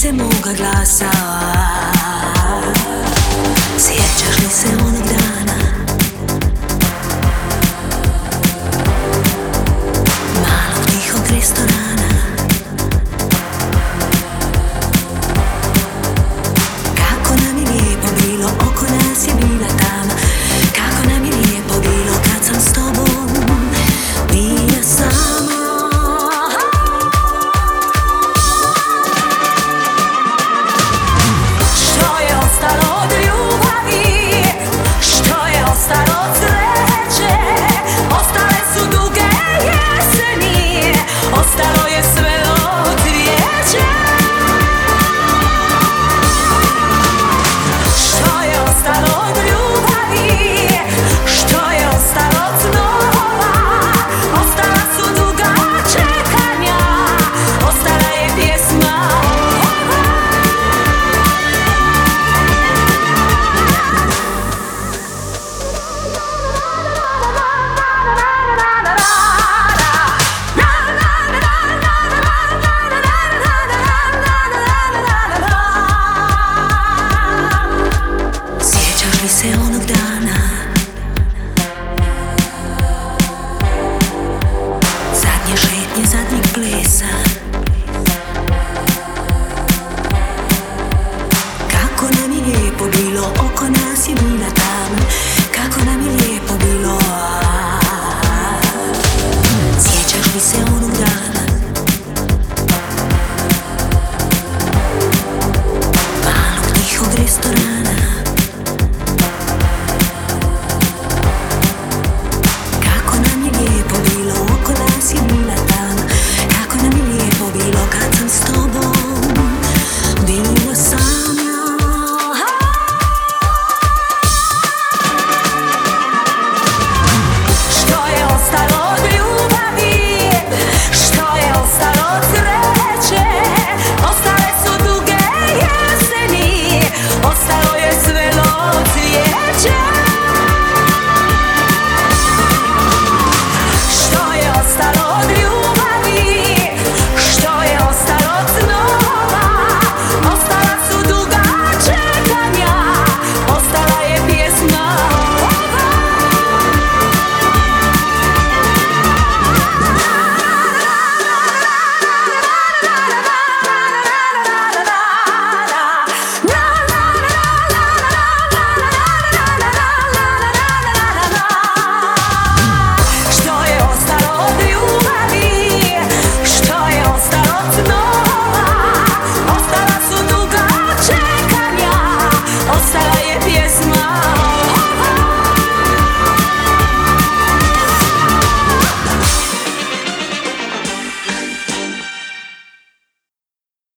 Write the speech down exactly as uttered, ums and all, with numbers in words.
se moga glasa? Sjećaš li se onog dana? Malog tihog restorana. Kako nam je lijepo bilo, oko nas je bila tama. Kako nam je lijepo bilo kad sam s tobom bila sama. Što je ostalo od ljubavi, što je ostalo od sreće? Ostale su duge jeseni, ostalo je sve od cvijeća. Što je ostalo od ljubavi, što je ostalo od snova? Ostala su duga čekanja, ostala je pjesma ova. Sjećaš li se onog dana? Zadnje šetnje, zadnjeg plesa. Kako nam je lijepo bilo, oko nas je bila tama. Kako nam je lijepo bilo. Sjećaš li se onog dana? Malog tihog restorana. Kako nam je lijepo bilo, oko nas je bila tama. Kako nam je lijepo bilo kad sam s tobom bila sama.